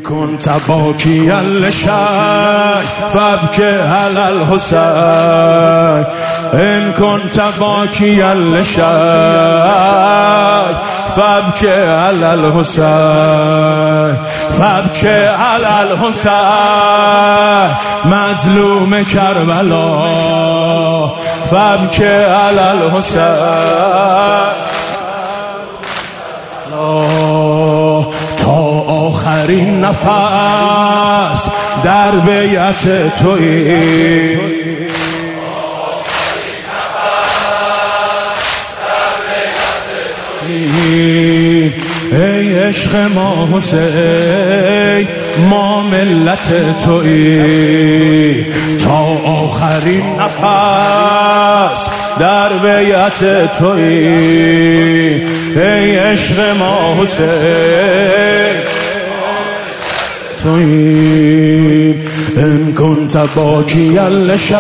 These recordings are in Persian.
كنت باكيا للشيء فابكي على الحسين إن كنت باكيا للشيء فابكي على الحسين فابكي على الحسين مظلوم كربلاء فابكي على الحسين تا آخرین نفس در بیعت تویی ای عشق ما حسین ما ملت تویی تا آخرین نفس در بیعت تویی ای عشق ما حسین تویی إن كنت باكيا للشيء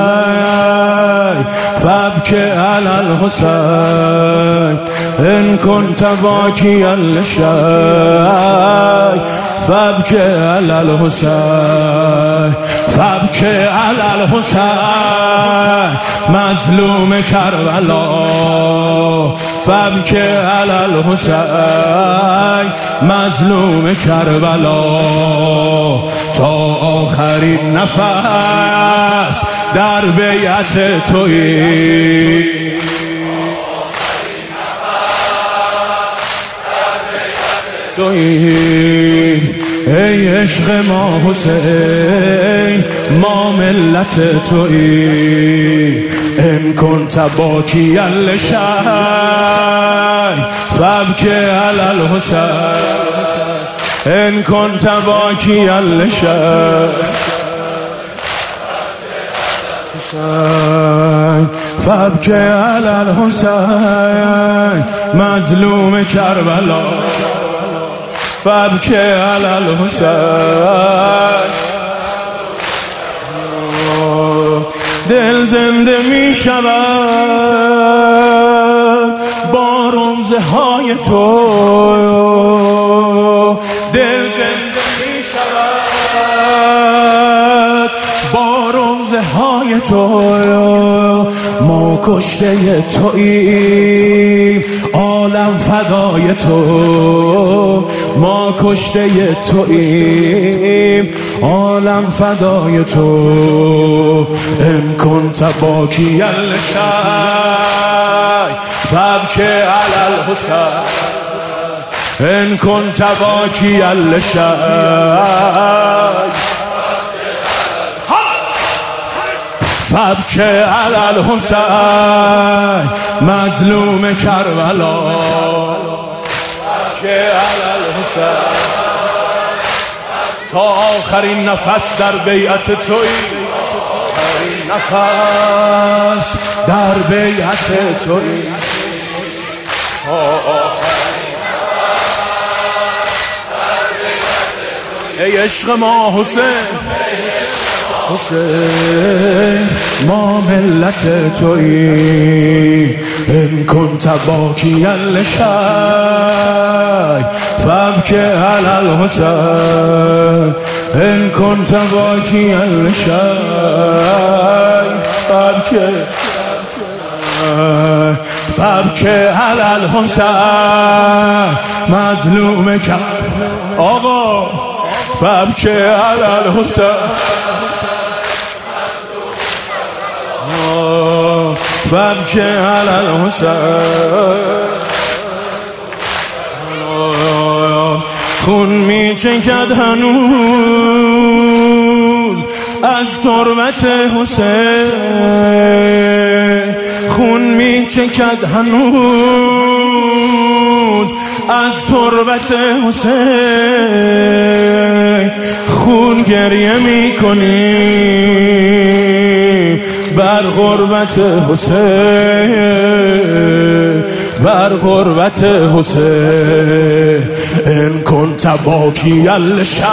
فابكي على الحسين إن كنت باكيا للشيء فابكي على الحسين فابكي على الحسين مظلوم كربلاء فابكي على الحسين مظلوم كربلاء تا آخرین نفس در بیعت تویی ای عشق ما حسین ما ملت تویی إن كنت باكيا للشيء فابكي على الحسين إن كنت باكيا للشيء فابكي على الحسين مظلوم كربلاء فابكي على الحسين دل زنده می شود با رمزه های تو دل زنده می شود با رمزه های تو ما کشته توییم عالم فدای تو ما کشته توییم عالم فدای تو إن كنت باكيا للشيء فابكي على الحسين إن كنت باكيا للشيء فابكي على الحسين مظلوم كربلاء فابكي على الحسين تا آخرین نفس در بیعت تویی آخرین نفس در بیعت تویی تا آخرین ای عشق ما حسین حسین ما ملت تویی إن كنت باكيا للشيء فابكي على الحسين إن كنت باكيا للشيء فابكي على الحسين مظلوم آقا فابكي على الحسين فابكي على الحسين خون می چکد هنوز از تربت حسین خون می چکد هنوز از تربت حسین خون گریه می کنی بر غربت حسین بر غربت حسین إن كنت باكيا للشيء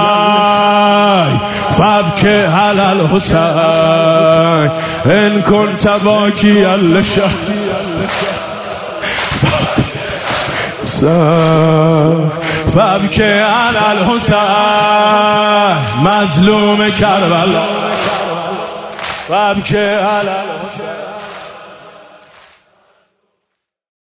فابكي على الحسين إن كنت باكيا للشيء الحسین فبکی علی الحسین مظلوم کربلا فبکی علی الحسین